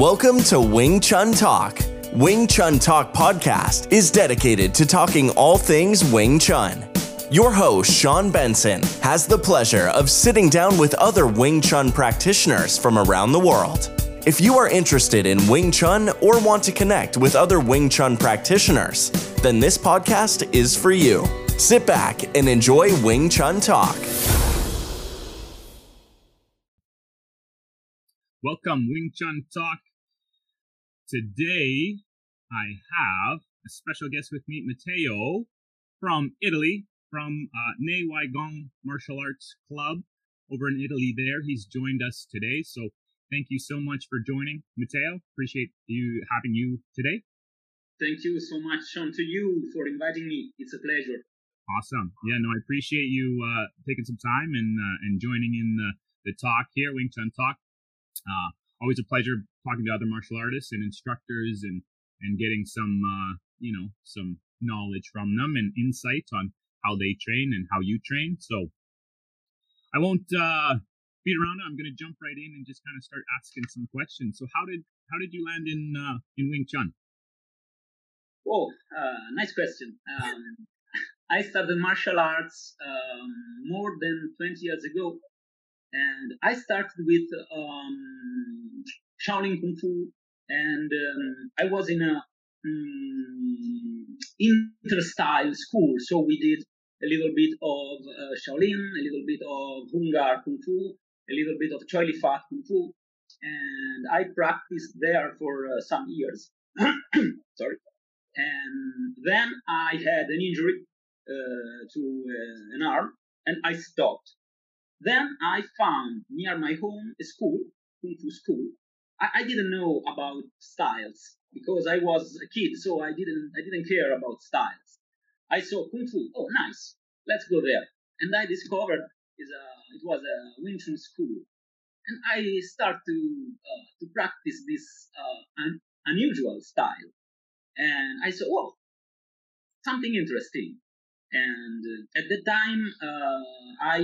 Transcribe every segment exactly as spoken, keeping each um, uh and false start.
Welcome to Wing Chun Talk. Wing Chun Talk podcast is dedicated to talking all things Wing Chun. Your host, Sean Benson, has the pleasure of sitting down with other Wing Chun practitioners from around the world. If you are interested in Wing Chun or want to connect with other Wing Chun practitioners, then this podcast is for you. Sit back and enjoy Wing Chun Talk. Welcome, Wing Chun Talk. Today, I have a special guest with me, Matteo, from Italy, from uh, Ne Wai Gong Martial Arts Club over in Italy there. He's joined us today, so thank you so much for joining, Matteo. Appreciate you having you today. Thank you so much, Sean, to you for inviting me. It's a pleasure. Awesome. Yeah, no, I appreciate you uh, taking some time and uh, and joining in the, the talk here, Wing Chun Talk. Uh, always a pleasure talking to other martial artists and instructors and, and getting some, uh, you know, some knowledge from them and insight on how they train and how you train. So I won't uh, beat around it. I'm going to jump right in and just kind of start asking some questions. So how did how did you land in uh, in Wing Chun? Oh, uh, nice question. Um, I started martial arts um, more than twenty years ago. And I started with um, Shaolin Kung Fu, and um, I was in a um, inter-style school. So we did a little bit of uh, Shaolin, a little bit of Hung Gar Kung Fu, a little bit of Choi Li Fat Kung Fu, and I practiced there for uh, some years. Sorry. And then I had an injury uh, to uh, an arm, and I stopped. Then I found near my home a school, Kung Fu school. I, I didn't know about styles because I was a kid, so I didn't I didn't care about styles. I saw Kung Fu. Oh, nice. Let's go there. And I discovered is a, it was a Wing Chun school, and I started to uh, to practice this uh, un, unusual style. And I saw, oh, something interesting. And uh, at the time, uh, I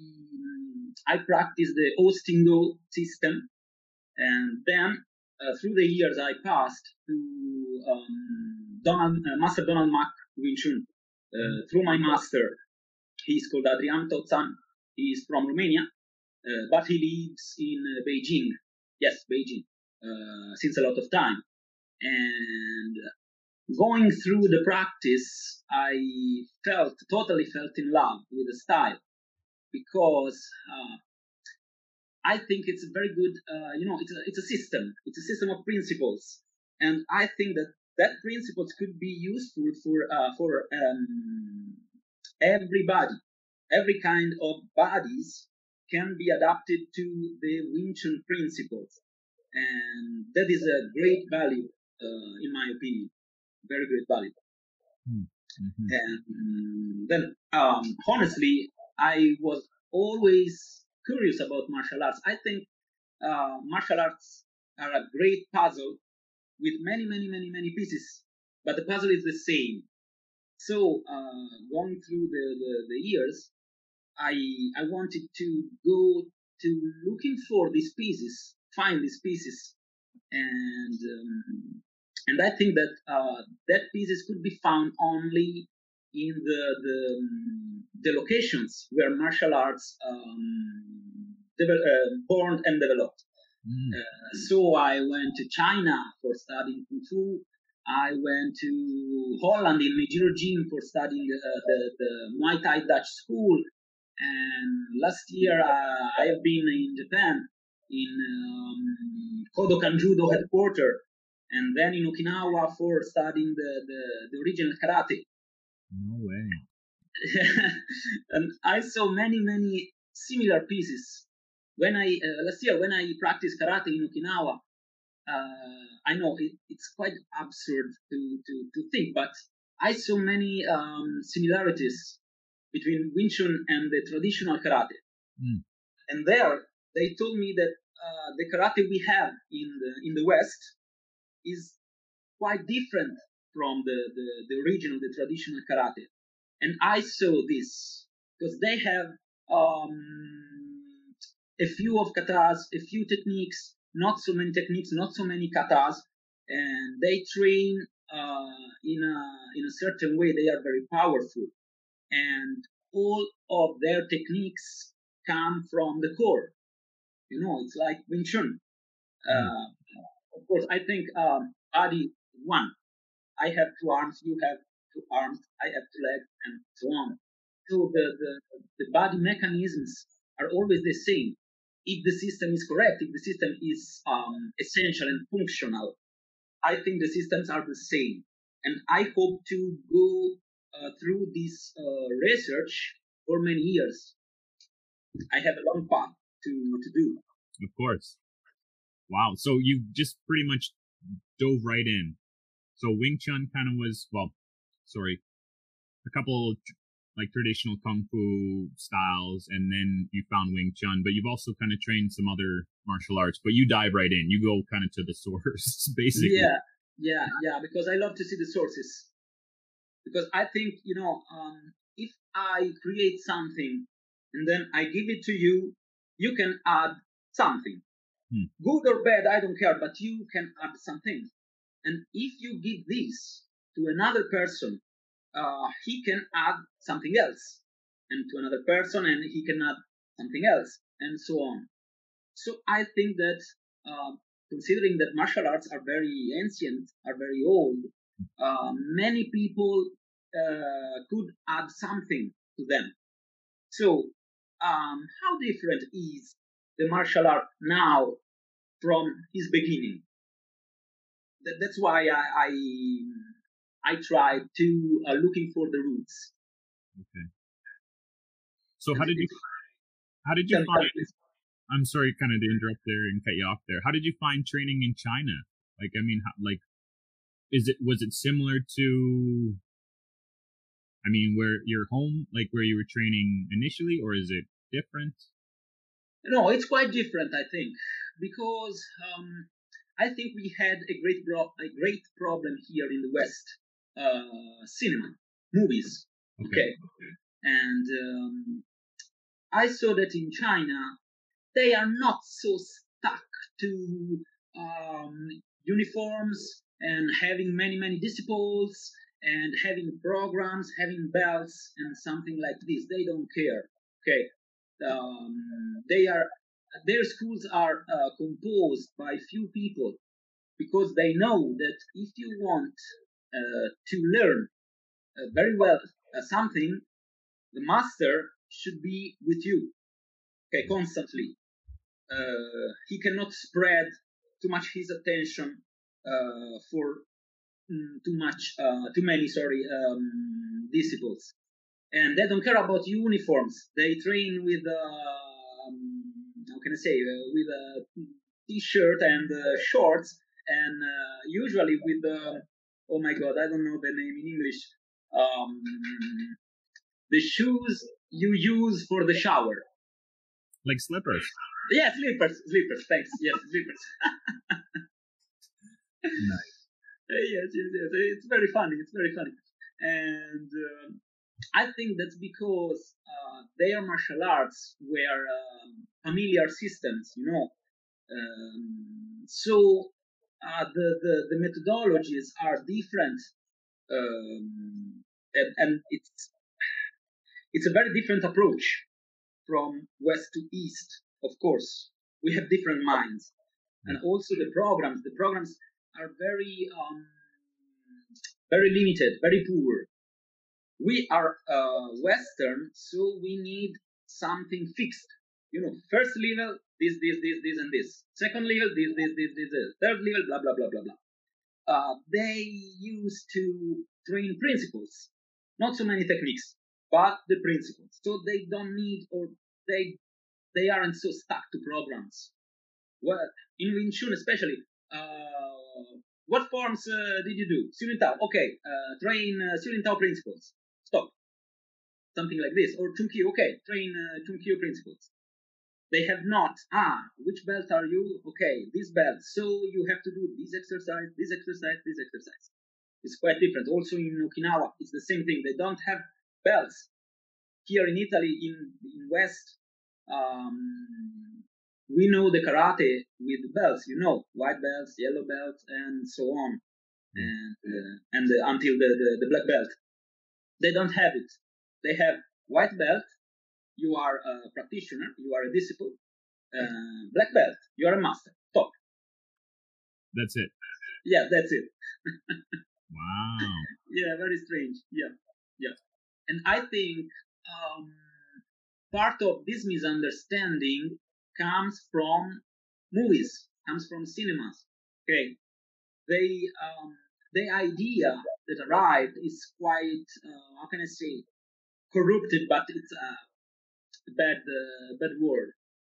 I practiced the Ostingo system, and then uh, through the years I passed to um, Donald, uh, Master Donald Mack Wing Chun uh, through my master. He's called Adrian Tozan. He's from Romania, uh, but he lives in uh, Beijing. Yes, Beijing, uh, since a lot of time. And going through the practice, I felt, totally felt in love with the style because uh, I think it's a very good, uh, you know, it's a, it's a system. It's a system of principles. And I think that that principles could be useful for, uh, for um, everybody. Every kind of bodies can be adapted to the Wing Chun principles. And that is a great value, uh, in my opinion. Very great value. Mm-hmm. And then, um, honestly, I was always curious about martial arts. I think uh, martial arts are a great puzzle with many, many, many, many pieces, but the puzzle is the same. So, uh, going through the, the, the years, I I wanted to go to looking for these pieces, find these pieces, and um, and I think that uh, that pieces could be found only in the the, um, the locations where martial arts um, devel- uh, born and developed. Mm. Uh, so I went to China for studying Kung Fu. I went to Holland in Meijiro Gym for studying uh, the, the Muay Thai Dutch school. And last year uh, I have been in Japan in um, Kodokan Judo headquarters. And then in Okinawa for studying the, the, the original karate. No way. And I saw many, many similar pieces. When I, uh, last year, when I practiced karate in Okinawa, uh, I know it, it's quite absurd to, to, to think, but I saw many um, similarities between Wing Chun and the traditional karate. Mm. And there, they told me that uh, the karate we have in the, in the West is quite different from the, the, the original, the traditional karate. And I saw this because they have um, a few of katas, a few techniques not so many techniques, not so many katas, and they train uh, in a in a certain way. They are very powerful, and all of their techniques come from the core. You know, it's like Wing Chun. Uh, of course, I think um, body one. I have two arms, you have two arms, I have two legs, and so on. So the, the, the body mechanisms are always the same. If the system is correct, if the system is um, essential and functional, I think the systems are the same. And I hope to go uh, through this uh, research for many years. I have a long path to, to do. Of course. Wow. So you just pretty much dove right in. So Wing Chun kind of was, well, sorry, a couple like traditional Kung Fu styles, and then you found Wing Chun, but you've also kind of trained some other martial arts, but you dive right in. You go kind of to the source, basically. Yeah, yeah, yeah, because I love to see the sources. Because I think, you know, um, if I create something and then I give it to you, you can add something. Hmm. Good or bad, I don't care, but you can add something. And if you give this to another person, uh, he can add something else. And to another person, and he can add something else, and so on. So I think that, uh, considering that martial arts are very ancient, are very old, uh, many people uh, could add something to them. So um, how different is the martial art now from his beginning? That's why I I, I tried to uh, looking for the roots. Okay. So how did you how did you find? I'm sorry, kind of to interrupt there and cut you off there. How did you find training in China? Like, I mean, how, like, is it was it similar to? I mean, where your home, like where you were training initially, or is it different? No, it's quite different, I think, because. Um, I think we had a great bro- a great problem here in the West. Uh, cinema, movies. Okay. okay. And um, I saw that in China, they are not so stuck to um, uniforms and having many, many disciples and having programs, having belts and something like this. They don't care. Okay. Um, they are Their schools are uh, composed by few people because they know that if you want uh, to learn uh, very well uh, something, the master should be with you, okay, constantly. Uh, he cannot spread too much his attention uh, for mm, too much, uh, too many, sorry, um, disciples. And they don't care about uniforms. They train with uh, how can I say, uh, with a t-shirt and uh, shorts, and uh, usually with the, uh, oh my god, I don't know the name in English, um, the shoes you use for the shower. Like slippers. Yeah, slippers, slippers, thanks, yes, slippers. Nice. Yes, yes, yes, it's very funny, it's very funny. And uh, I think that's because uh, their martial arts were um, familiar systems, you know. Um, so uh, the, the the methodologies are different, um, and, and it's it's a very different approach from west to east. Of course, we have different minds, and also the programs. The programs are very um, very limited, very poor. We are uh, Western, so we need something fixed. You know, first level, this, this, this, this, and this. Second level, this, this, this, this, this. Third level, blah, blah, blah, blah, blah. Uh, they used to train principles, not so many techniques, but the principles. So they don't need, or they they aren't so stuck to programs. Well, in Wing Chun especially, uh, what forms uh, did you do? Siu Lin Tao. Okay, uh, train uh, Siu Lin Tao principles. Stop. Something like this. Or Chun Kyu. Okay, train uh, Chun Kyu principles. They have not. Ah, which belt are you? Okay, this belt. So you have to do this exercise, this exercise, this exercise. It's quite different. Also in Okinawa, it's the same thing. They don't have belts. Here in Italy, in in West, um, we know the karate with belts, you know, white belts, yellow belts, and so on, and uh, and uh, until the, the the black belt. They don't have it. They have white belt. You are a practitioner. You are a disciple. Uh, black belt. You are a master. Top. That's it. Yeah, that's it. Wow. Yeah, very strange. Yeah, yeah. And I think um, part of this misunderstanding comes from movies, comes from cinemas. Okay, they um, the idea that arrived is quite uh, how can I say corrupted, but it's a bad uh, bad word.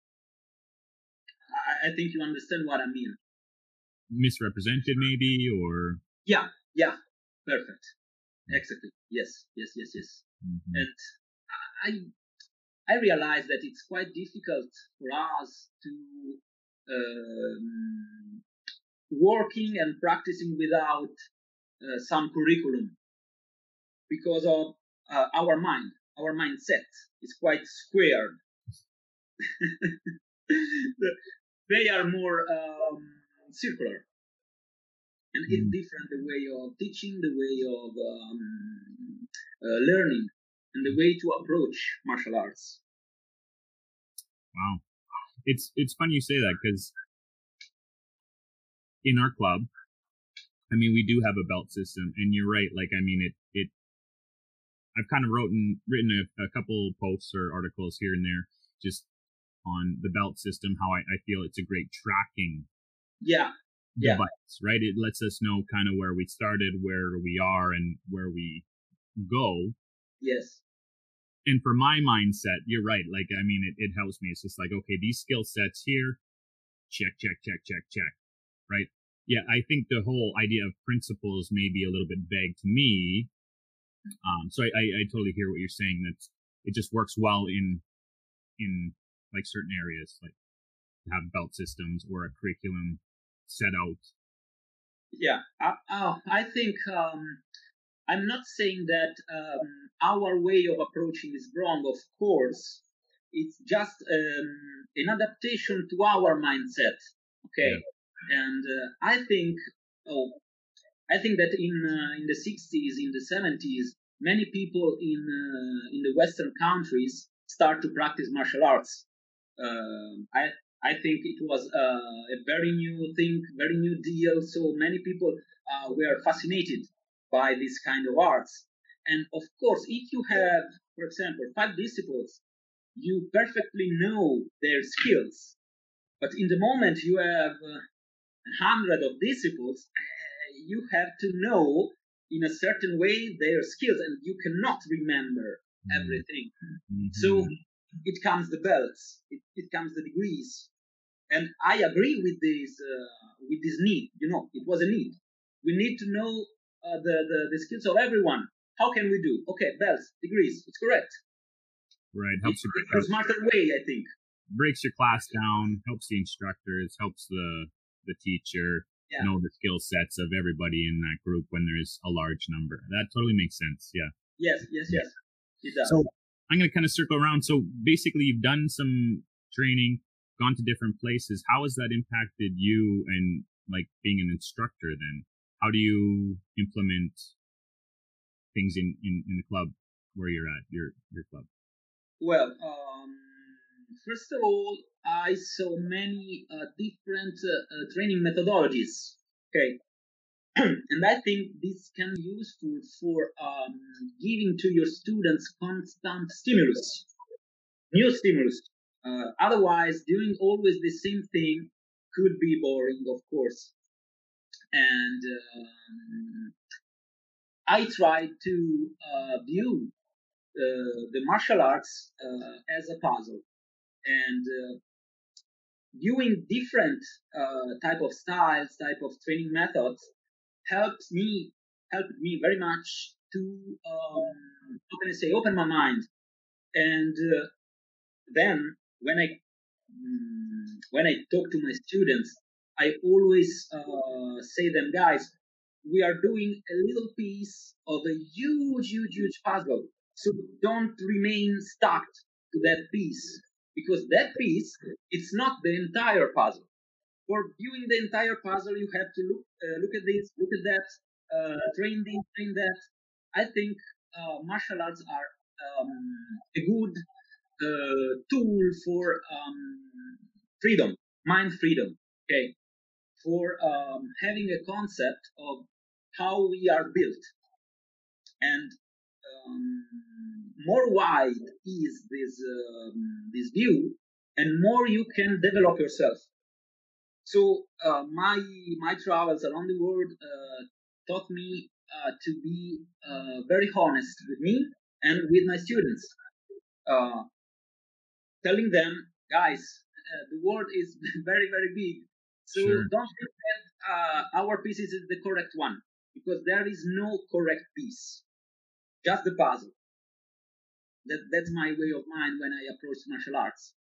I, I think you understand what I mean. Misrepresented, maybe, or yeah, yeah, perfect, exactly. Yes, yes, yes, yes. Mm-hmm. And I I realize that it's quite difficult for us to um, working and practicing without uh, some curriculum because of uh, our mind, our mindset is quite squared. They are more um, circular, and it's different the way of teaching, the way of um, uh, learning, and the way to approach martial arts. Wow, it's it's funny you say that because in our club, I mean, we do have a belt system, and you're right. Like, I mean, it it. I've kind of written written a, a couple posts or articles here and there just on the belt system, how I, I feel it's a great tracking yeah. device, yeah. Right? It lets us know kind of where we started, where we are, and where we go. Yes. And for my mindset, you're right. Like, I mean, it, it helps me. It's just like, okay, these skill sets here, check, check, check, check, check, right? Yeah, I think the whole idea of principles may be a little bit vague to me. Um, so I, I, I totally hear what you're saying. That it just works well in in like certain areas, like have belt systems or a curriculum set out. Yeah, I, oh, I think um, I'm not saying that um, our way of approaching is wrong. Of course, it's just um, an adaptation to our mindset. Okay, yeah. And uh, I think, oh, I think that in uh, in the sixties, in the seventies, many people in uh, in the Western countries start to practice martial arts. Uh, I I think it was uh, a very new thing, very new deal. So many people uh, were fascinated by this kind of arts. And of course, if you have, for example, five disciples, you perfectly know their skills. But in the moment you have uh, a hundred of disciples, uh, you have to know in a certain way their skills, and you cannot remember everything. Mm-hmm. So it comes the belts, it, it comes the degrees, and I agree with this uh, with this need. You know, it was a need. We need to know uh, the, the the skills of everyone. How can we do? Okay, belts, degrees. It's correct. Right, helps it's, you. It's a smarter way, I think. Breaks your class down, helps the instructors, helps the the teacher yeah. know the skill sets of everybody in that group when there's a large number. That totally makes sense. Yeah. Yes. Yes. Yes. It does. So I'm going to kind of circle around. So basically, you've done some training, gone to different places. How has that impacted you and like being an instructor then? How do you implement things in, in, in the club where you're at, your your club? Well, um, first of all, I saw many uh, different uh, uh, training methodologies. Okay. And I think this can be useful for um, giving to your students constant stimulus, new stimulus. Uh, otherwise, doing always the same thing could be boring, of course. And um, I tried to uh, view uh, the martial arts uh, as a puzzle, and uh, viewing different uh, type of styles, type of training methods helped me helped me very much to um, how can I say open my mind. And uh, then when I mm, when I talk to my students, I always uh, say them, guys, we are doing a little piece of a huge, huge, huge puzzle. So don't remain stuck to that piece. because that piece, it's not the entire puzzle. For viewing the entire puzzle, you have to look uh, look at this, look at that, uh, train this, train that. I think uh, martial arts are um, a good uh, tool for um, freedom, mind freedom. Okay, for um, having a concept of how we are built, and um, more wide is this um, this view, and more you can develop yourself. So uh, my my travels around the world uh, taught me uh, to be uh, very honest with me and with my students, uh, telling them, guys, uh, the world is very very big, so Sure. don't think that uh, our piece is the correct one, because there is no correct piece, just the puzzle. That that's my way of mind when I approach martial arts.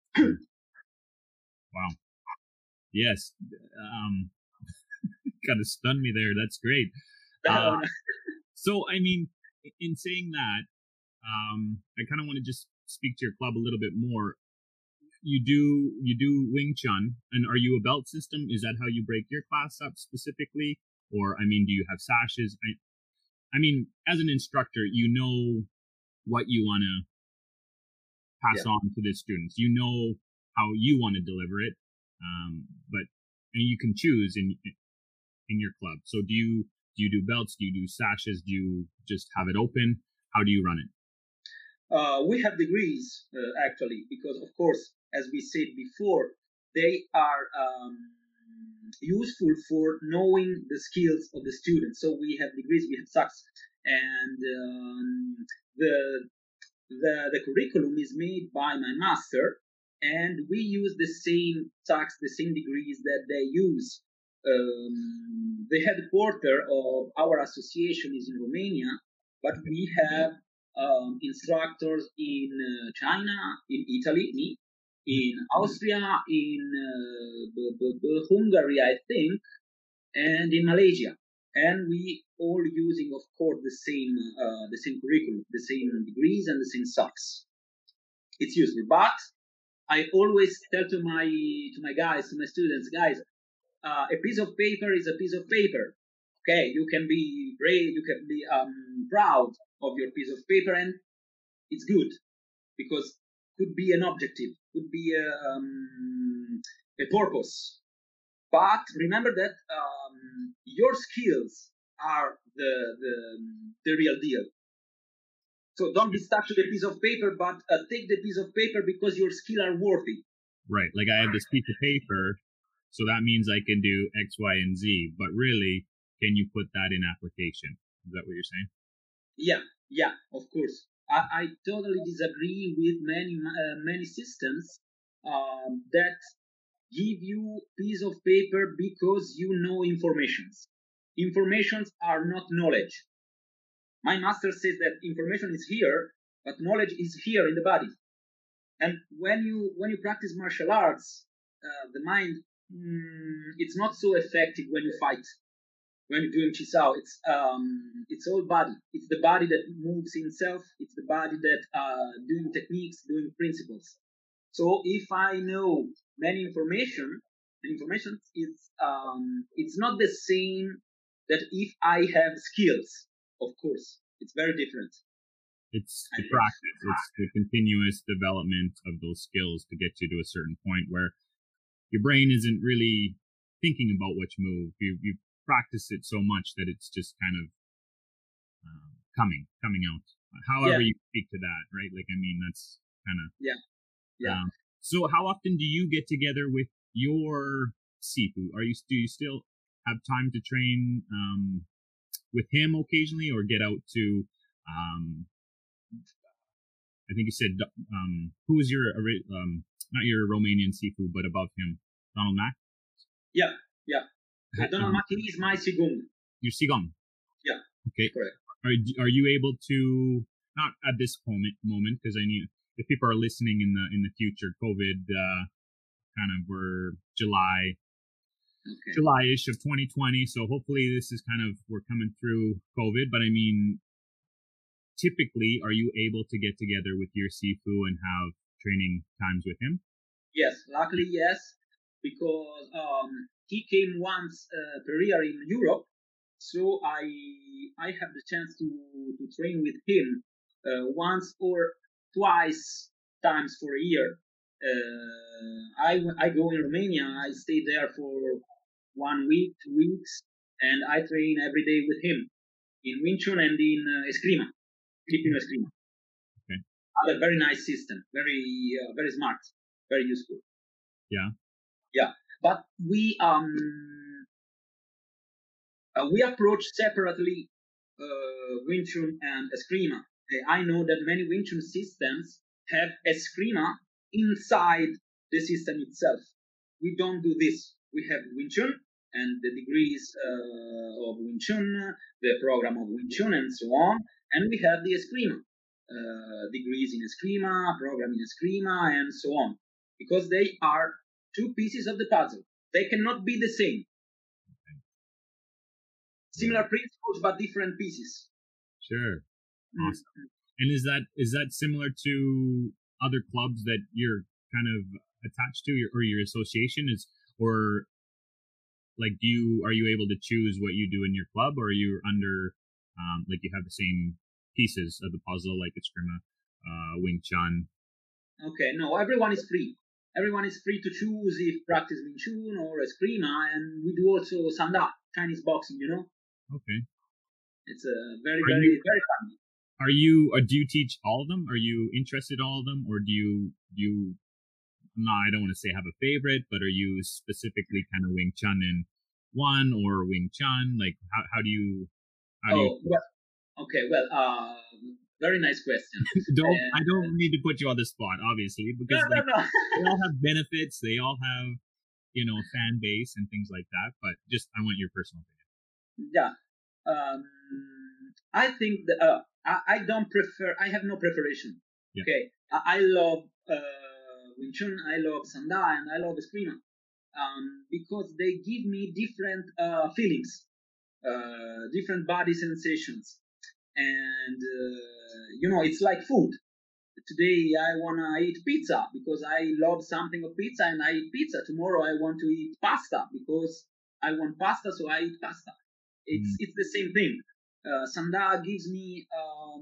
Wow. Yes. Um, kind of stunned me there. That's great. Uh, so, I mean, in saying that, um, I kind of want to just speak to your club a little bit more. You do you do Wing Chun, and are you a belt system? Is that how you break your class up specifically? Or, I mean, do you have sashes? I, I mean, as an instructor, you know what you want to pass yeah. on to the students. You know how you want to deliver it, um, but and you can choose in in your club. So, do you do you do belts? Do you do sashes? Do you just have it open? How do you run it? Uh, we have degrees, uh, actually, because, of course, as we said before, they are um, useful for knowing the skills of the students. So we have degrees, we have S A Cs, and um, the, the the curriculum is made by my master, and we use the same S A Cs, the same degrees that they use. Um, the headquarters of our association is in Romania, but we have Um, instructors in uh, China, in Italy, me, in Austria, in uh, b- b- b- Hungary, I think, and in Malaysia. And we all using, of course, the same uh, the same curriculum, the same degrees, and the same S A Cs. It's useful, but I always tell to my to my guys, to my students, guys, uh, a piece of paper is a piece of paper. Okay, you can be brave, you can be um, proud of your piece of paper, and it's good because could be an objective, could be a, um, a purpose. But remember that um, your skills are the, the the real deal. So don't be stuck to the piece of paper, but uh, take the piece of paper because your skills are worthy. Right, like I have this piece of paper, so that means I can do X, Y, and Z. But really, can you put that in application? Is that what you're saying? Yeah, yeah, of course. I, I totally disagree with many uh, many systems um, that give you piece of paper because you know informations. Informations are not knowledge. My master says that information is here, but knowledge is here in the body. And when you when you practice martial arts, uh, the mind mm, it's not so effective when you fight. When you're doing Chisao, it's um, it's all body. It's the body that moves itself. It's the body that uh, doing techniques, doing principles. So if I know many information, information is um, it's not the same that if I have skills. Of course, it's very different. It's the practice. It's the continuous development of those skills to get you to a certain point where your brain isn't really thinking about which move. You you practice it so much that it's just kind of um, coming coming out. However yeah. you speak to that, right? Like I mean, that's kind of yeah, yeah. Um, so how often do you get together with your Sifu? Are you do you still have time to train um, with him occasionally, or get out to? Um, I think you said um, who is your um, not your Romanian Sifu, but above him, Donald Mack. Yeah, yeah. So Donald Mack is my Sigong. Your Sigong. Yeah. Okay. Correct. Are are you able to, not at this moment moment because I need, if people are listening in the in the future, COVID uh, kind of were July. Okay. July-ish of twenty twenty, so hopefully this is kind of, we're coming through COVID, but I mean, typically, are you able to get together with your Sifu and have training times with him? Yes, luckily yes, because um, he came once uh, per year in Europe, so I I have the chance to to train with him uh, once or twice times for a year. Uh, I I go in Romania. I stay there for one week, two weeks, and I train every day with him in Wing Chun and in uh, Eskrima, Filipino Eskrima. Okay. A very nice system, very uh, very smart, very useful. Yeah. Yeah, but we um uh, we approach separately uh, Wing Chun and Eskrima. Uh, I know that many Wing Chun systems have Eskrima inside the system itself. We don't do this. We have Wing Chun and the degrees uh, of Wing Chun, the program of Wing Chun, and so on, and we have the Eskrima uh, degrees in Eskrima, program in Eskrima, and so on, because they are two pieces of the puzzle. They cannot be the same. Similar principles, but different pieces. Sure. Awesome. Mm-hmm. And is that is that similar to other clubs that you're kind of attached to, your, or your association is, or like, do you are you able to choose what you do in your club, or are you under um, like you have the same pieces of the puzzle, like Eskrima, uh, Wing Chun? Okay, no, everyone is free. Everyone is free to choose if practice Wing Chun or Eskrima, and we do also Sanda, Chinese boxing, you know. Okay. It's a uh, very, are very, you, very fun. Are you, or do you teach all of them? Are you interested in all of them? Or do you, do you, no, I don't want to say have a favorite, but are you specifically kind of Wing Chun in one or Wing Chun? Like, how, how do you, how do oh, you? Well, okay, well, uh, very nice question. don't, uh, I don't need to put you on the spot, obviously, because no, like, no, no. they all have benefits. They all have, you know, fan base and things like that. But just, I want your personal opinion. Yeah. Um, I think that uh, I, I don't prefer. I have no preparation. Yeah. Okay, I, I love uh, Wing Chun. I love Sanda, and I love Eskrima um, because they give me different uh, feelings, uh, different body sensations, and uh, you know, it's like food. Today I wanna eat pizza because I love something of pizza, and I eat pizza. Tomorrow I want to eat pasta because I want pasta, so I eat pasta. It's mm. it's the same thing. Uh, Sanda gives me um,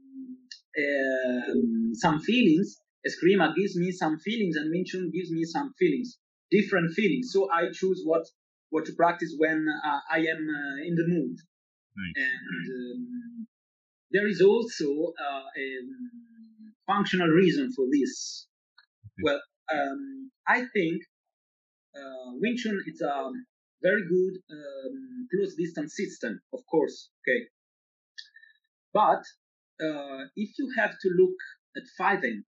um, some feelings. Eskrima gives me some feelings, and Wing Chun gives me some feelings, different feelings. So I choose what what to practice when uh, I am uh, in the mood. Nice. And um, there is also uh, a functional reason for this. Okay. Well, um, I think uh, Wing Chun is a very good um, close distance system, of course. Okay, but uh, if you have to look at fighting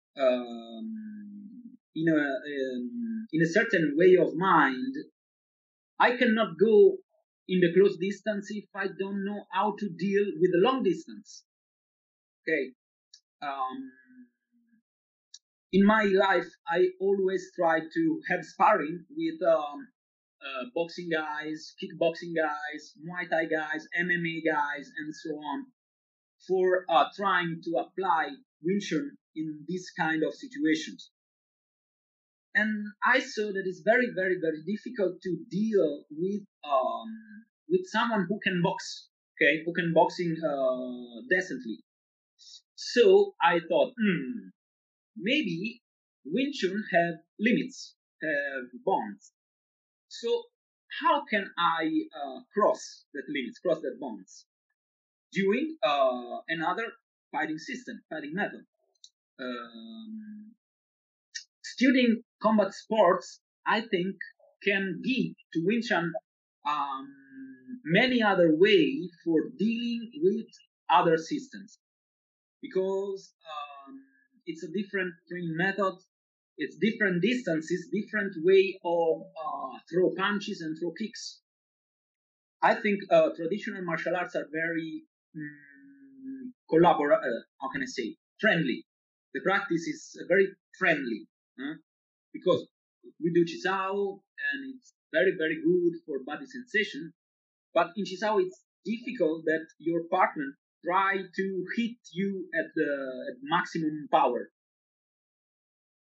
um, in a um, in a certain way of mind, I cannot go in the close distance if I don't know how to deal with the long distance. Okay. Um, in my life, I always try to have sparring with um, uh, boxing guys, kickboxing guys, Muay Thai guys, M M A guys, and so on, for uh, trying to apply Wing Chun in these kind of situations. And I saw that it's very, very, very difficult to deal with um, with someone who can box, okay, who can boxing uh, decently. So I thought, hmm, maybe Wing Chun have limits, have bonds. So how can I uh, cross that limits, cross that bonds? Doing uh, another fighting system, fighting method. Um, studying combat sports, I think, can give to Wing Chun um, many other way for dealing with other systems, because um, it's a different training method, it's different distances, different way of uh, throw punches and throw kicks. I think uh, traditional martial arts are very um, collabor- uh, how can I say, friendly. The practice is very friendly, huh? Because we do Chisao, and it's very, very good for body sensation. But in Chisao, it's difficult that your partner try to hit you at the at maximum power.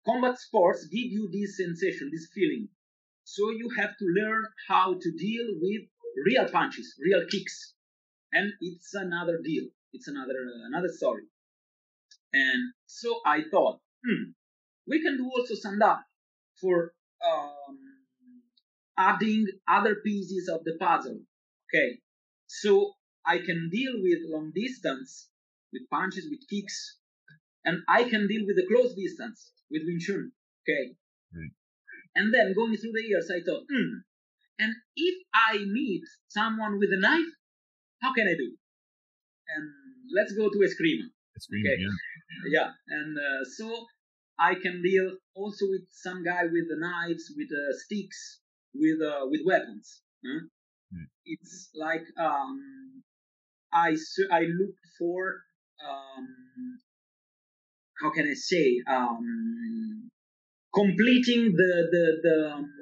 combat sports give you this sensation, this feeling. So you have to learn how to deal with real punches, real kicks, and it's another deal. It's another uh, another story. And so I thought, hmm, we can do also sanda for um, adding other pieces of the puzzle. Okay, so I can deal with long distance, with punches, with kicks, and I can deal with the close distance with Wing Chun. Okay, Right. and then going through the years, I thought, hmm, and if I meet someone with a knife, how can I do? And let's go to Eskrima. Eskrima, Okay. yeah. Yeah, and uh, so I can deal also with some guy with the knives, with uh, sticks, with uh, with weapons. Huh? Hmm. It's like um, I I looked for um, how can I say um, completing the the the um,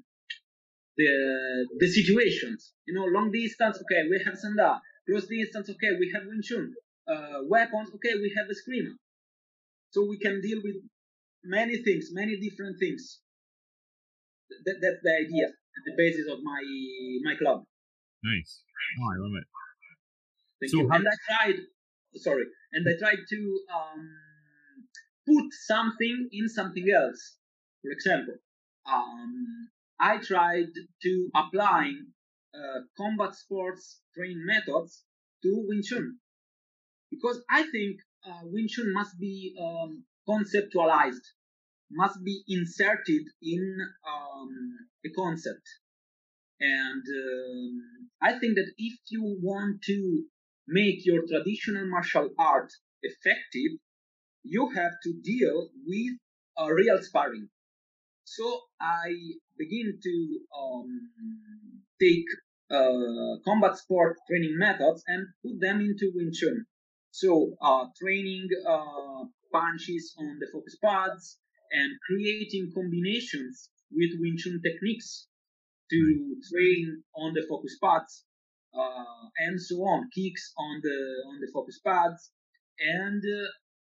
the the situations. You know, long distance. Okay, we have sanda. Close distance. Okay, we have Wing Chun. Uh, weapons. Okay, we have Eskrima. So we can deal with many things, many different things. That, that's the idea, the basis of my my club. Nice. Oh, I love it. Thank So you. how- And I tried, sorry, and I tried to um, put something in something else. For example, um, I tried to apply uh, combat sports training methods to Wing Chun because I think uh, Wing Chun must be um, conceptualized, must be inserted in um, a concept. And um, I think that if you want to make your traditional martial art effective, you have to deal with uh, real sparring. So I begin to um, take uh, combat sport training methods and put them into Wing Chun. So uh, training uh, punches on the focus pads and creating combinations with Wing Chun techniques to train on the focus pads uh, and so on, kicks on the on the focus pads, and uh,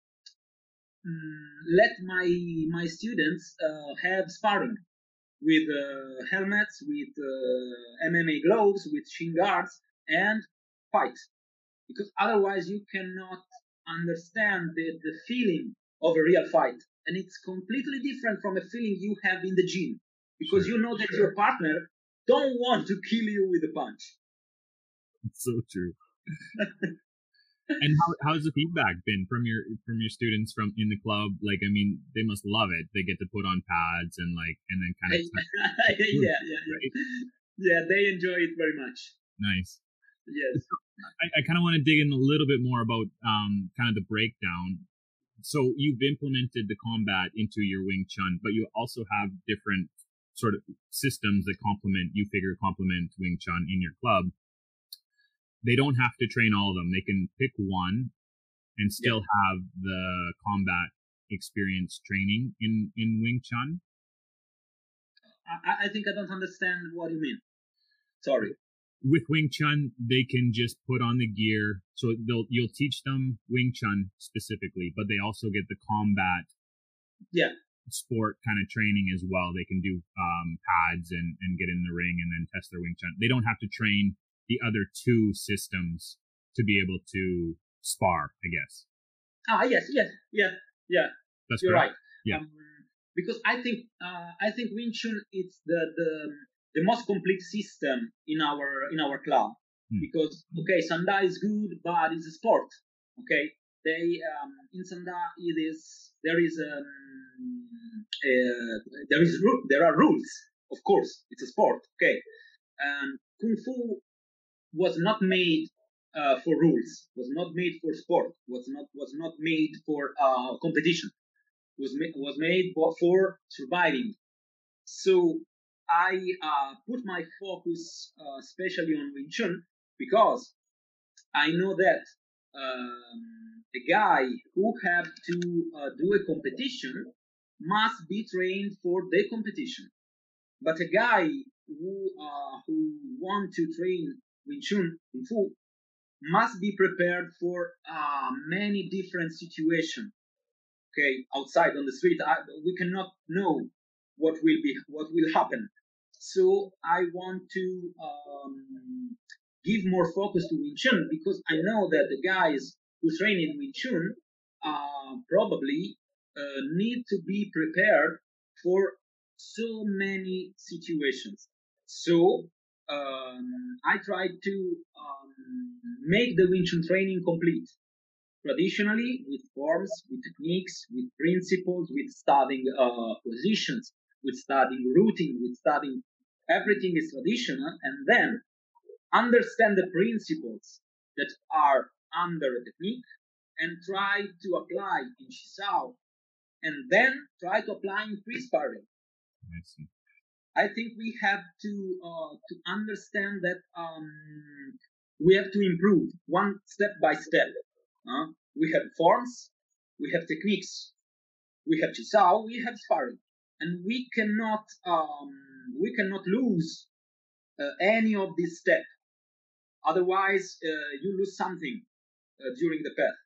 mm, let my my students uh, have sparring with uh, helmets, with uh, M M A gloves, with shin guards, and fight. Because otherwise, you cannot understand the, the feeling of a real fight, and it's completely different from a feeling you have in the gym. Because Sure, you know that sure. your partner don't want to kill you with a punch. It's so true. And how how's the feedback been from your from your students from in the club? Like, I mean, they must love it. They get to put on pads and like, and then kind of yeah, yeah, yeah. right? Yeah, they enjoy it very much. Nice. Yes. I, I kind of want to dig in a little bit more about um kind of the breakdown. So you've implemented the combat into your Wing Chun, but you also have different sort of systems that complement you figure complement Wing Chun in your club. They don't have to train all of them. They can pick one and still yeah. have the combat experience training in, in Wing Chun. I, I think I don't understand what you mean. Sorry. With Wing Chun, they can just put on the gear. So they'll you'll teach them Wing Chun specifically, but they also get the combat yeah. sport kind of training as well. They can do um, pads and, and get in the ring and then test their Wing Chun. They don't have to train the other two systems to be able to spar, I guess. Ah, yes, yes, yeah, yeah. That's You're correct. right. Yeah. Um, because I think uh, I think Wing Chun is the, the the most complete system in our in our club. Hmm. Because okay, Sanda is good, but it's a sport. Okay, they um, in Sanda it is there is um, uh, there is there are rules. Of course, it's a sport. Okay, and Kung Fu was not made uh, for rules, was not made for sport, was not was not made for uh, competition, was ma- was made for surviving. So I uh, put my focus uh, especially on Wing Chun because I know that um, a guy who have to uh, do a competition must be trained for the competition, but a guy who uh, who want to train Wing Chun, Kung Fu, must be prepared for uh, many different situations. okay, outside on the street, I, we cannot know what will be, what will happen. So I want to um, give more focus to Wing Chun, because I know that the guys who train in Wing Chun uh, probably uh, need to be prepared for so many situations. So um, I tried to um, make the Wing Chun training complete. Traditionally, with forms, with techniques, with principles, with studying uh, positions, with studying routing, with studying everything is traditional, and then understand the principles that are under a technique and try to apply in Shisao, and then try to apply in free sparring. I see. I think we have to uh, to understand that um, we have to improve one step by step. Uh, we have forms, we have techniques, we have Chisao, we have sparring, and we cannot um, we cannot lose uh, any of these steps. Otherwise, uh, you lose something uh, during the path.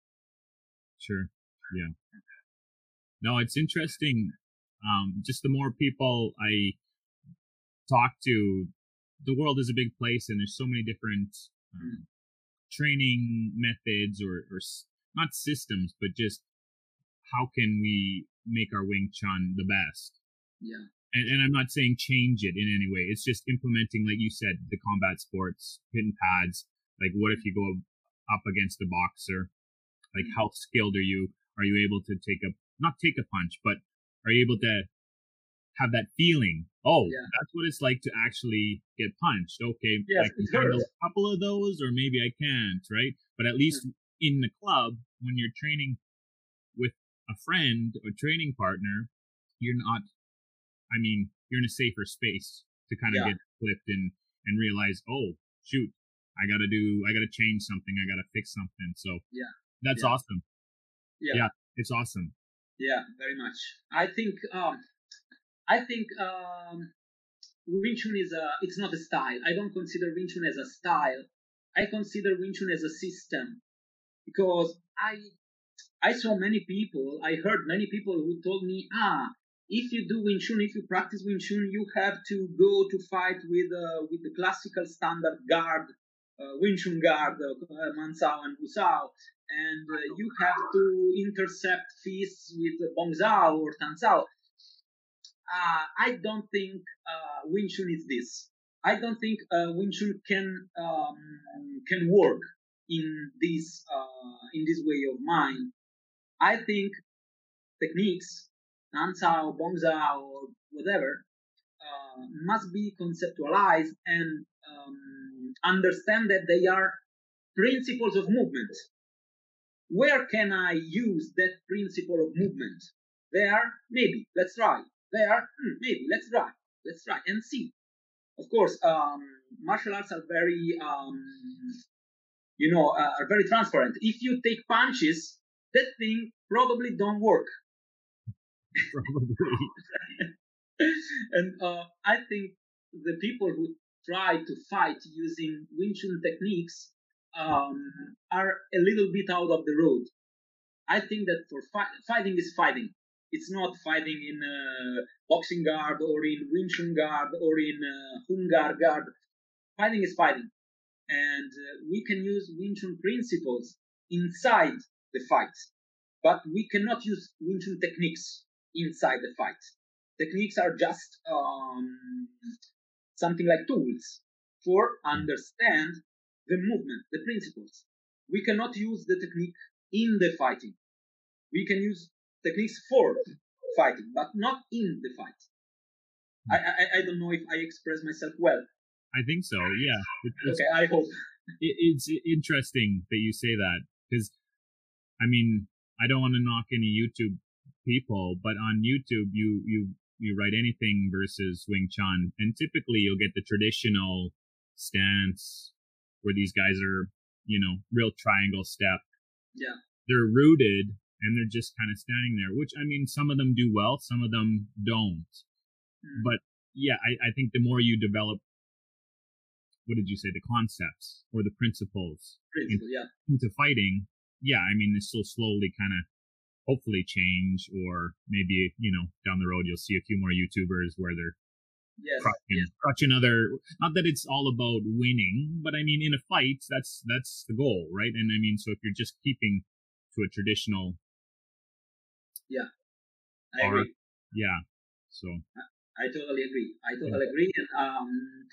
Sure. Yeah. No, it's interesting. Um, just the more people I talk to, the world is a big place, and there's so many different um, mm. training methods, or, or not systems, but just how can we make our Wing Chun the best? Yeah. And, and I'm not saying change it in any way. It's just implementing, like you said, the combat sports, hidden pads. Like, what if you go up against a boxer? Like, how skilled are you? Are you able to take a, not take a punch, but are you able to have that feeling? Oh, yeah. That's what it's like to actually get punched. Okay, yes, I can handle a couple of those, or maybe I can't, right? But at least yeah. in the club, when you're training with a friend or training partner, you're not, I mean, you're in a safer space to kind of yeah. get flipped and, and realize, oh, shoot, I got to do, I got to change something. I got to fix something. So yeah, that's yeah. awesome. Yeah. yeah, it's awesome. Yeah, very much. I think, um, I think, um, Wing Chun is a, it's not a style. I don't consider Wing Chun as a style. I consider Wing Chun as a system, because I, I saw many people, I heard many people who told me, ah, if you do Wing Chun, if you practice Wing Chun, you have to go to fight with uh, with the classical standard guard, uh, Wing Chun guard, uh, Man Sao and Bu Sao, and uh, you have to intercept fists with uh, Bong Sao or Tan Sao. Uh, I don't think uh, Wing Chun is this. I don't think uh, Wing Chun can um, can work in this uh, in this way of mind. I think techniques, Tan Sao, Bong Sao, or whatever, uh, must be conceptualized and um, understand that they are principles of movement. Where can I use that principle of movement? There, maybe, let's try. There, hmm, maybe, let's try. Let's try and see. Of course, um, martial arts are very, um, you know, uh, are very transparent. If you take punches, that thing probably don't work. Probably. And uh, I think the people who try to fight using Wing Chun techniques um, are a little bit out of the road. I think that for fi- fighting is fighting. It's not fighting in uh, boxing guard or in Wing Chun guard or in uh, Hung Gar guard. Fighting is fighting. And uh, we can use Wing Chun principles inside the fight. But we cannot use Wing Chun techniques inside the fight. Techniques are just um, something like tools for understand the movement, the principles. We cannot use the technique in the fighting. We can use techniques for fighting, but not in the fight. I, I, I don't know if I express myself well. I think so, yeah. It's, okay, I hope. It, it's interesting that you say that, because, I mean, I don't want to knock any YouTube people, but on YouTube, you, you, you write anything versus Wing Chun, and typically you'll get the traditional stance where these guys are, you know, real triangle step. Yeah. They're rooted, and they're just kind of standing there, which, I mean, some of them do well, some of them don't. Mm. But yeah, I, I think the more you develop, what did you say, the concepts or the principles Principle, into, yeah. into fighting, yeah, I mean, this will slowly kind of hopefully change, or maybe, you know, down the road you'll see a few more YouTubers where they're Yes, crushing, yes. crushing other. Not that it's all about winning, but I mean, in a fight, that's that's the goal, right? And I mean, so if you're just keeping to a traditional, Yeah, I art, agree. yeah. So I totally agree. I totally agree. And um,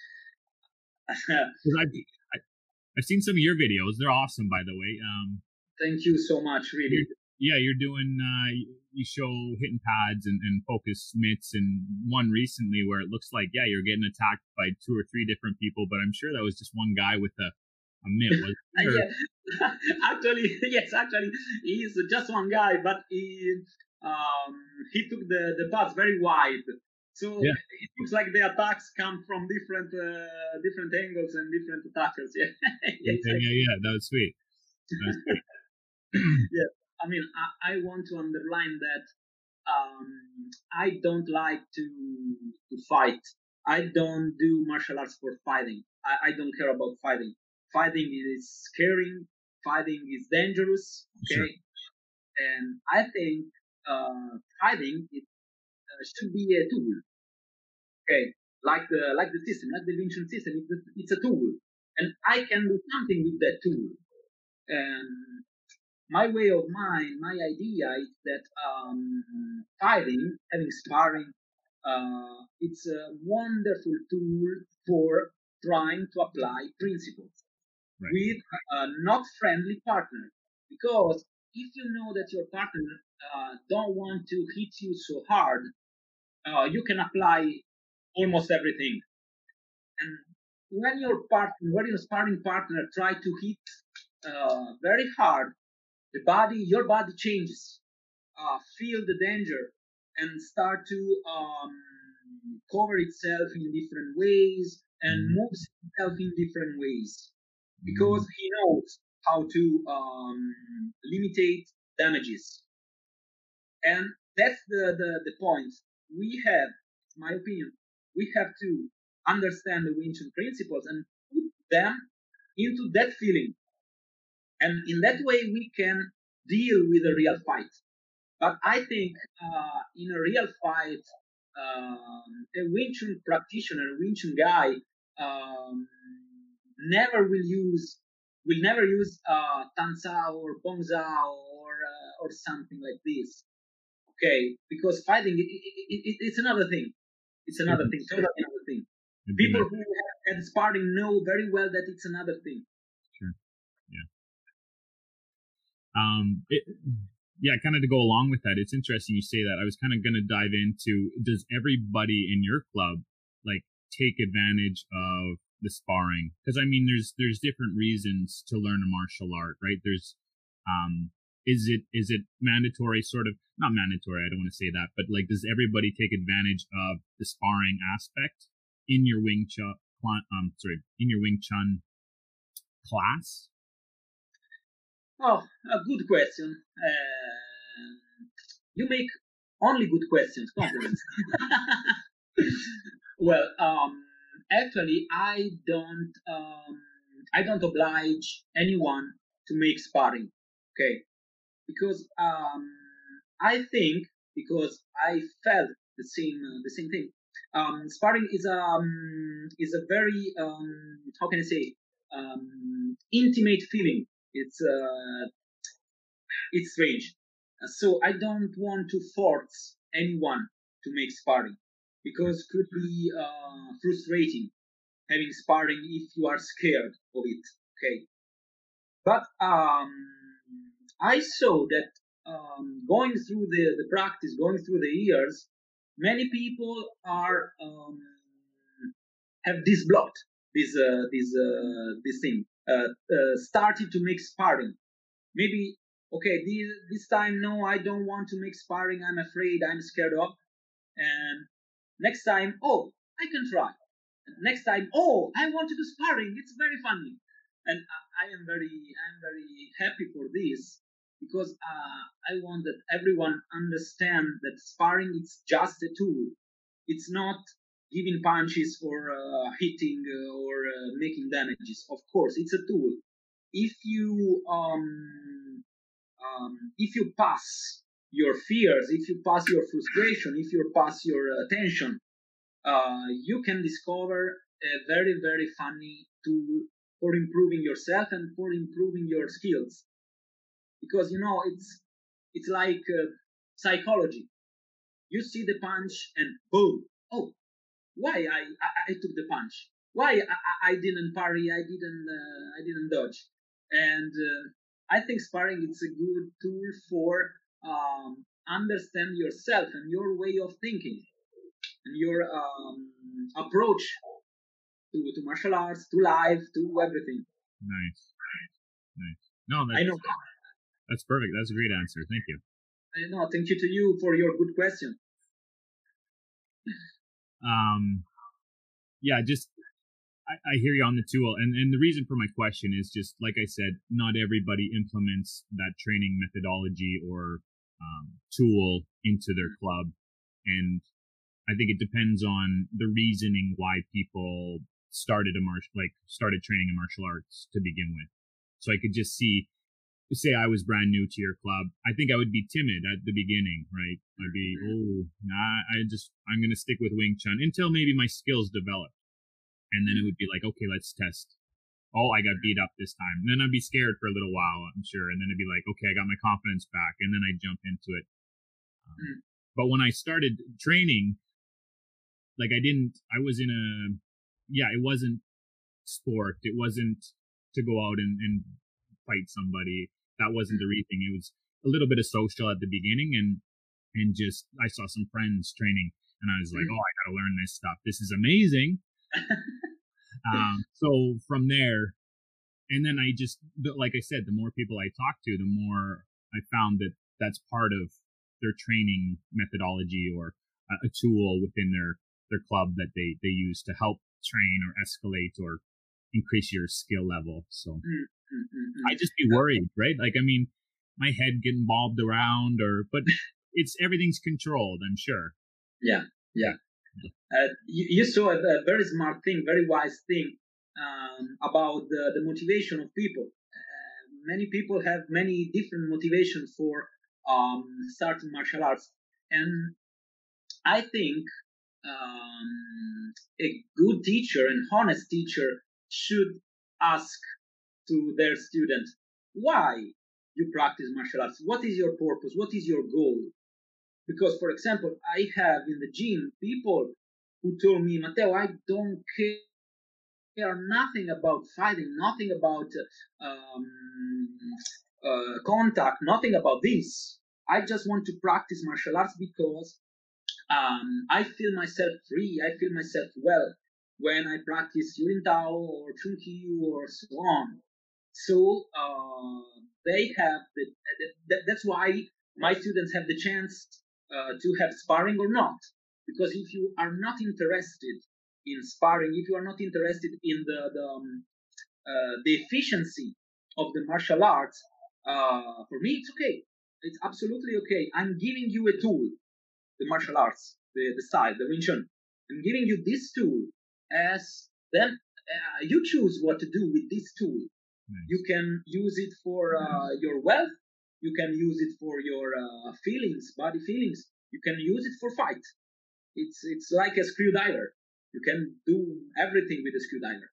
because I've I, I've seen some of your videos, they're awesome, by the way. Um, thank you so much, really. you're, yeah, you're doing. Uh, you show hitting pads and, and focus mitts, and one recently where it looks like, yeah, you're getting attacked by two or three different people, but I'm sure that was just one guy with a, a mitt. Was it? Or- Yeah, actually, yes, actually, he's just one guy, but he um he took the the pass very wide, so Yeah. it looks like the attacks come from different uh, different angles and different attackers. Yeah, yeah, exactly. yeah, yeah, that was sweet. That was sweet. Yeah, I mean, I, I want to underline that um, I don't like to to fight. I don't do martial arts for fighting. I, I don't care about fighting. Fighting is scary. Fighting is dangerous. Okay, Sure. and I think uh, fighting it uh, should be a tool. Okay, like the like the system, like the Vincian system. It's a, it's a tool, and I can do something with that tool. And my way of mind, my idea is that um, fighting, having sparring, uh, it's a wonderful tool for trying to apply principles Right. with a not friendly partner. Because if you know that your partner uh, don't want to hit you so hard, uh, you can apply almost everything. And when your partner, when your sparring partner try to hit uh, very hard, the body, your body changes, uh, feel the danger, and start to um, cover itself in different ways and Mhm. moves itself in different ways because he knows how to um, limitate damages. And that's the, the, the point. We have, it's my opinion, we have to understand the Wing Chun principles and put them into that feeling. And in that way, we can deal with a real fight. But I think uh, in a real fight, um, a Wing Chun practitioner, a Wing Chun guy, um, never will use will never use uh, Tan Sao or Bong Zhao or uh, or something like this. Okay, because fighting it, it, it, it's another thing. It's another thing, totally another thing. People who have had sparring know very well that it's another thing. Sure. Yeah. Um. It, yeah. Kind of to go along with that, it's interesting you say that. I was kind of going to dive into: does everybody in your club like take advantage of the sparring? Because I mean, there's there's different reasons to learn a martial art, right? There's um. Is it is it mandatory? Sort of not mandatory. I don't want to say that, but like, does everybody take advantage of the sparring aspect in your Wing Chun? Um, sorry, in your Wing Chun class? Oh, a good question. Uh, you make only good questions, compliments. Well, um, actually, I don't, um, I don't oblige anyone to make sparring. Okay, because um, I think because I felt the same, uh, the same thing. Um, sparring is um is a very um how can I say um intimate feeling. It's uh it's strange. Uh, So I don't want to force anyone to make sparring because could be uh, frustrating having sparring if you are scared of it. Okay, but um, I saw that um, going through the, the practice, going through the years, many people are um, have disblocked this uh, this uh, this thing, uh, uh, started to make sparring. Maybe okay, this, this time no, I don't want to make sparring. I'm afraid. I'm scared of. And next time, oh, I can try. And next time, oh, I want to do sparring. It's very funny, and I, I am very, I'm very happy for this because uh, I want that everyone understand that sparring is just a tool. It's not giving punches or uh, hitting uh, or uh, making damages. Of course, it's a tool. If you um, um, if you pass your fears, if you pass your frustration, if you pass your uh, tension, uh, you can discover a very, very funny tool for improving yourself and for improving your skills. Because, you know, it's it's like uh, psychology. You see the punch and boom, oh, why I, I, I took the punch? Why I, I didn't parry? I didn't uh, I didn't dodge. And uh, I think sparring is a good tool for um, understand yourself and your way of thinking and your um, approach to, to martial arts, to life, to everything. Nice, nice. No, that's, I know. That's perfect. That's a great answer. Thank you. I know. Thank you to you for your good question. Um, yeah, just I, I hear you on the tool, and and the reason for my question is just like I said, not everybody implements that training methodology or um, tool into their club, and I think it depends on the reasoning why people started a martial like started training in martial arts to begin with. So I could just see. Say I was brand new to your club, I think I would be timid at the beginning, right? I'd be, oh, nah, I just, I'm going to stick with Wing Chun until maybe my skills develop. And then it would be like, okay, let's test. Oh, I got beat up this time. And then I'd be scared for a little while, I'm sure. And then it'd be like, okay, I got my confidence back. And then I'd jump into it. Um, mm. But when I started training, like I didn't, I was in a, yeah, it wasn't sport. It wasn't to go out and, and fight somebody. That wasn't the reason. It was a little bit of social at the beginning, and and just I saw some friends training, and I was like, oh, I got to learn this stuff. This is amazing. um, so from there, and then I just, like I said, the more people I talked to, the more I found that that's part of their training methodology or a, a tool within their their club that they they use to help train or escalate or increase your skill level. So. Mm. Mm-hmm. I'd just be worried, right? Like, I mean, my head getting bobbed around, or but it's everything's controlled, I'm sure. Yeah, yeah. Uh, you, you saw a, a very smart thing, very wise thing um, about the, the motivation of people. Uh, many people have many different motivations for um, starting martial arts, and I think um, a good teacher, an honest teacher, should ask to their student, why you practice martial arts? What is your purpose? What is your goal? Because, for example, I have in the gym people who told me, Matteo, I don't care nothing about fighting, nothing about um, uh, contact, nothing about this. I just want to practice martial arts because um, I feel myself free. I feel myself well when I practice Yulin Tao or Chun Kyu or so on. So uh, they have the, the, that's why my students have the chance uh, to have sparring or not. Because if you are not interested in sparring, if you are not interested in the the, um, uh, the efficiency of the martial arts, uh, for me it's okay. It's absolutely okay. I'm giving you a tool, the martial arts, the, the style, the Wing Chun. I'm giving you this tool as then uh, you choose what to do with this tool. Nice. You can use it for uh, your wealth. You can use it for your uh, feelings, body feelings. You can use it for fight. It's it's like a screwdriver. You can do everything with a screwdriver.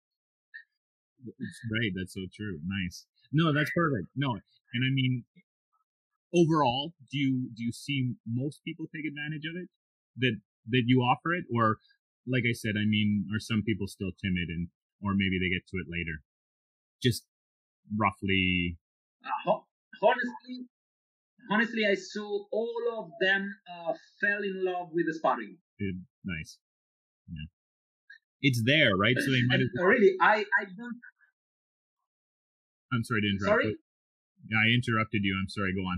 That's right. That's so true. Nice. No, that's perfect. No, and I mean, overall, do you do you see most people take advantage of it? That that you offer it, or like I said, I mean, are some people still timid and or maybe they get to it later? Just roughly. Uh, honestly, honestly, I saw all of them uh, fell in love with the sparring. It, nice. Yeah. It's there, right? So they might. And, uh, really, I I don't. I'm sorry to interrupt. Sorry. Yeah, I interrupted you. I'm sorry. Go on.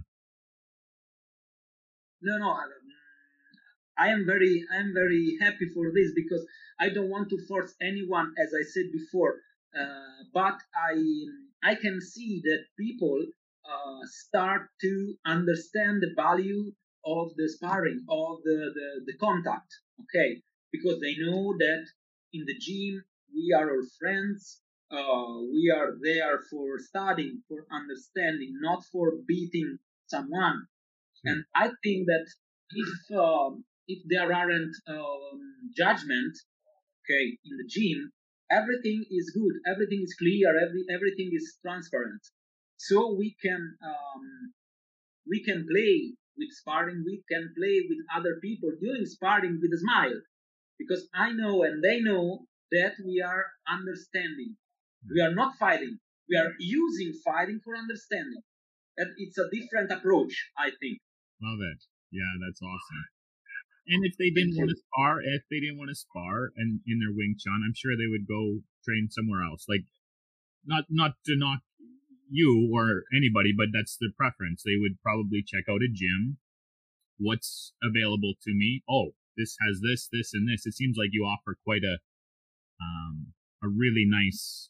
No, no. I am very, I am very happy for this because I don't want to force anyone, as I said before. Uh, but I, I can see that people uh, start to understand the value of the sparring, of the, the, the contact. Okay, because they know that in the gym we are our friends. Uh, we are there for studying, for understanding, not for beating someone. And I think that if um, if there aren't um, judgment, okay, in the gym, everything is good, everything is clear, every everything is transparent. So we can um, we can play with sparring, we can play with other people doing sparring with a smile, because I know and they know that we are understanding. We are not fighting. We are using fighting for understanding. And it's a different approach, I think. Love it. Yeah, that's awesome. And if they didn't want to spar, if they didn't want to spar and in their Wing Chun, I'm sure they would go train somewhere else. Like, not not to knock you or anybody, but that's their preference. They would probably check out a gym. What's available to me? Oh, this has this, this, and this. It seems like you offer quite a um a really nice,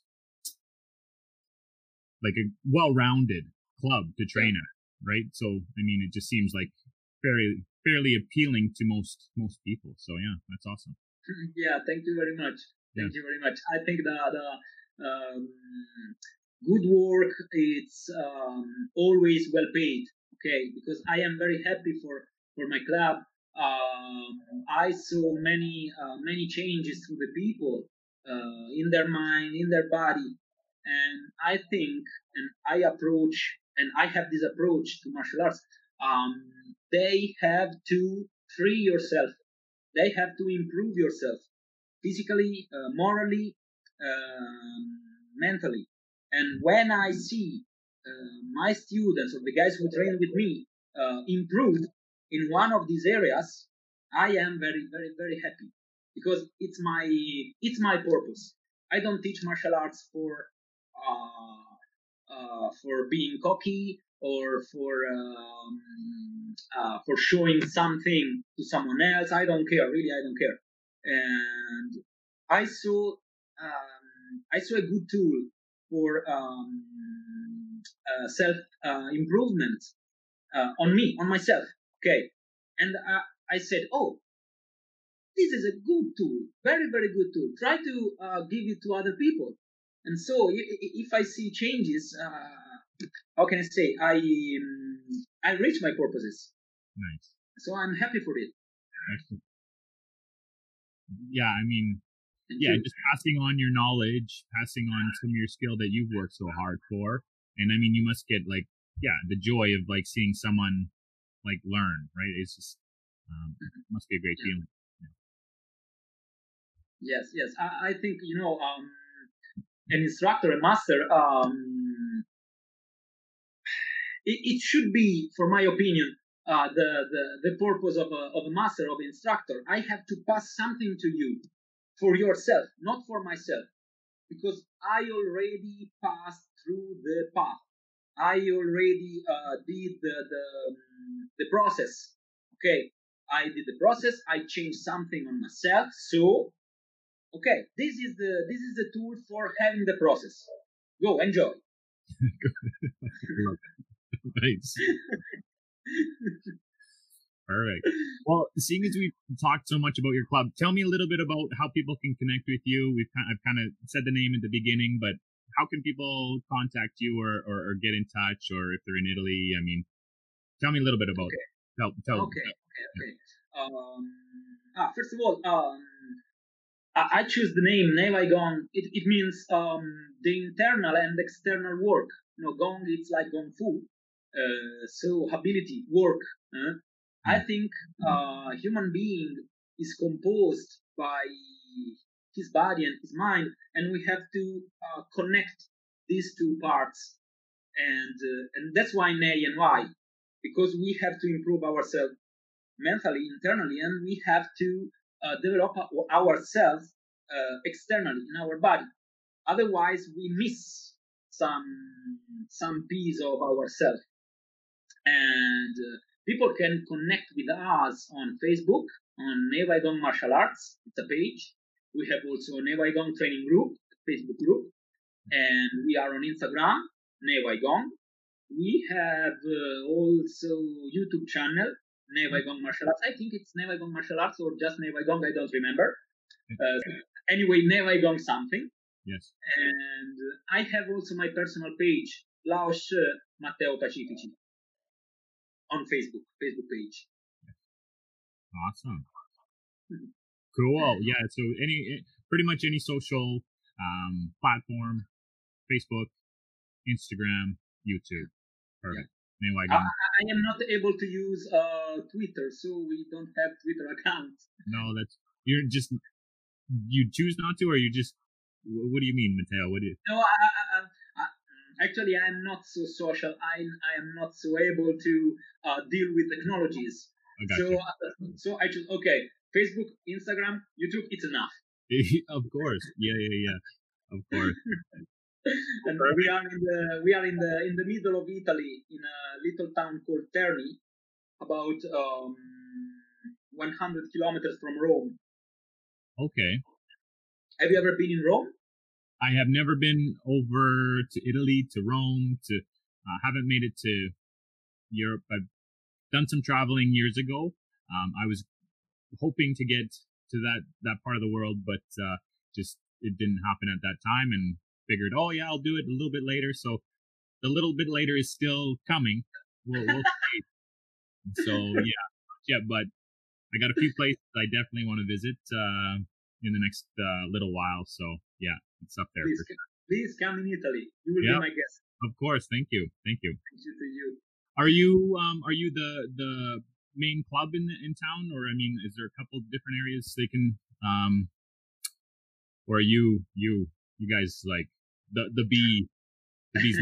like a well-rounded club to train at, right? So I mean, it just seems like fairly fairly appealing to most most people. So yeah, that's awesome. Yeah, thank you very much. Thank yeah. you very much. I think the the um, good work it's um, always well paid. Okay, because I am very happy for for my club. Um, I saw many uh, many changes through the people uh, in their mind, in their body, and I think and I approach and I have this approach to martial arts. Um, they have to free yourself. They have to improve yourself physically, uh, morally, um, mentally. And when I see uh, my students or the guys who train with me uh, improved in one of these areas, I am very, very, very happy, because it's my it's my purpose. I don't teach martial arts for uh, uh, for being cocky or for um, uh, for showing something to someone else. I don't care, really. I don't care. And I saw um, I saw a good tool for um, uh, self uh, improvement uh, on me, on myself. Okay, and I, I said, oh, this is a good tool, very very good tool. Try to uh, give it to other people. And so if I see changes, uh, how can I say, I um, I reach my purposes. Nice. So I'm happy for it. Excellent. Yeah, I mean, Thank yeah, you. just passing on your knowledge, passing on some of your skill that you've worked so hard for. And I mean, you must get like, yeah, the joy of like seeing someone like learn, right? It's just, um, it must be a great Yeah. feeling. Yeah. Yes, yes. I, I think, you know, um, an instructor, a master, um, it, it should be, for my opinion, uh, the, the, the purpose of a, of a master, of an instructor. I have to pass something to you for yourself, not for myself, because I already passed through the path. I already uh, did the, the, um, the process. Okay, I did the process. I changed something on myself. So, okay, this is the this is the tool for having the process. Go, enjoy. Nice. Perfect. Well, seeing as we've talked so much about your club, tell me a little bit about how people can connect with you. We've kind of, I've kind of said the name at the beginning, but how can people contact you or, or, or get in touch, or if they're in Italy? I mean, tell me a little bit about okay. it. Tell, tell okay, okay, okay. Um, ah, first of all, um, I, I choose the name Nevai Gong. It, it means um, the internal and external work. You know, Gong, it's like Gong Fu. Uh, so ability, work. Huh? I think uh, human being is composed by his body and his mind, and we have to uh, connect these two parts, and uh, and that's why Nei and why, because we have to improve ourselves mentally, internally, and we have to uh, develop ourselves uh, externally in our body. Otherwise, we miss some some piece of ourselves. And uh, people can connect with us on Facebook, on Nevai Gong Martial Arts. It's a page. We have also Nevai Gong Training Group, Facebook group, and we are on Instagram, Nevai Gong. We have uh, also YouTube channel, Nevai Gong Martial Arts. I think it's Nevai Gong Martial Arts or just Nevai Gong. I don't remember. Uh, anyway, Nevai Gong something. Yes. And I have also my personal page, Laos Matteo Pacifici. on Facebook, Facebook page. Awesome. Cool. Yeah. So any, pretty much any social um, platform, Facebook, Instagram, YouTube. Perfect. Yeah. Anyway, I, I am not able to use uh, Twitter, so we don't have Twitter account. No, that's, you're just, you choose not to, or you just, what do you mean, Matteo? What do you? No, I, I, I, actually, I'm not so social. I, I am not so able to uh, deal with technologies. I so, you. uh, so I choose, okay, Facebook, Instagram, YouTube, it's enough. Of course. Yeah, yeah, yeah. Of course. And we are in the we are in the in the middle of Italy, in a little town called Terni, about um, one hundred kilometers from Rome. Okay. Have you ever been in Rome? I have never been over to Italy, to Rome, to uh, haven't made it to Europe. I've done some traveling years ago. Um, I was hoping to get to that that part of the world, but uh, just it didn't happen at that time, and figured, oh yeah, I'll do it a little bit later. So the little bit later is still coming. We'll, we'll see. So yeah, yeah. But I got a few places I definitely want to visit uh, in the next uh, little while. So yeah, it's up there. Please, for sure. please come in Italy. You will yep. be my guest. Of course. Thank you. Thank you. Thank you to you. Are you um are you the the main club in in town, or I mean, is there a couple different areas they can um, or are you you you guys like the the bee the bees?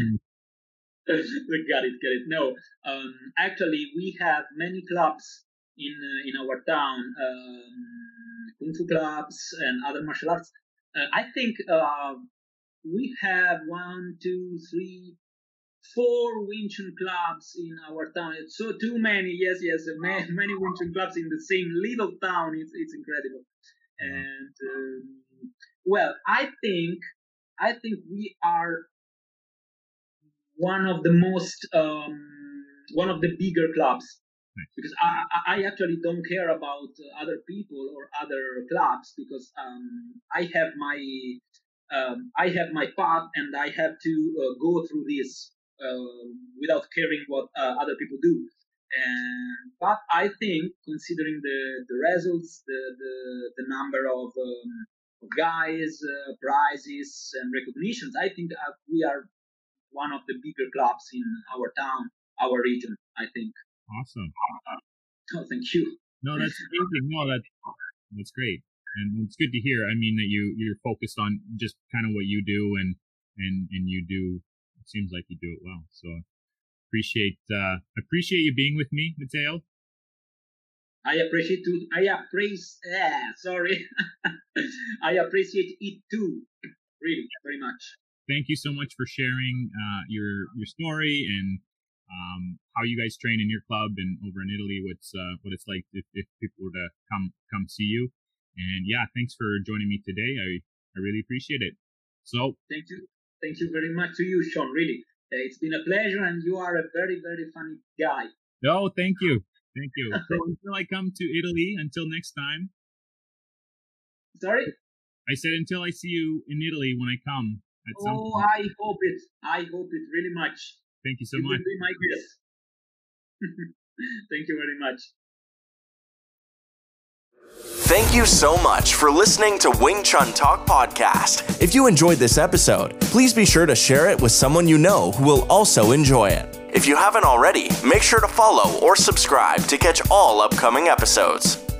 got it, got it. No, um, actually, we have many clubs in uh, in our town, um, kung fu clubs and other martial arts. Uh, I think uh, we have one, two, three. Four Wing Chun clubs in our town. It's so too many. Yes, yes, many, many Wing Chun clubs in the same little town. It's it's incredible. And um, well, I think I think we are one of the most um, one of the bigger clubs, because I, I actually don't care about other people or other clubs, because um, I have my um, I have my path, and I have to uh, go through this. Uh, without caring what uh, other people do, and but I think, considering the the results, the the, the number of, um, of guys, uh, prizes, and recognitions, I think uh, we are one of the bigger clubs in our town, our region. I think. Awesome. Oh, thank you. No, that's amazing. No, that that's great, and it's good to hear. I mean, that you you're focused on just kind of what you do, and and and you do. It seems like you do it well, so appreciate uh appreciate you being with me, Matteo. I appreciate too. I appreciate. Ah, sorry, I appreciate it too. Really, very much. Thank you so much for sharing uh, your your story and um, how you guys train in your club and over in Italy. What's uh, what it's like if, if people were to come come see you. And yeah, thanks for joining me today. I I really appreciate it. So thank you. Thank you very much to you, Sean, really. Uh, it's been a pleasure, and you are a very, very funny guy. Oh, thank you. Thank you. So until I come to Italy, until next time. Sorry? I said until I see you in Italy when I come. At some oh, point. I hope it. I hope it really much. Thank you so you much. You will be my guest. Thank you very much. Thank you so much for listening to Wing Chun Talk Podcast. If you enjoyed this episode, please be sure to share it with someone you know who will also enjoy it. If you haven't already, make sure to follow or subscribe to catch all upcoming episodes.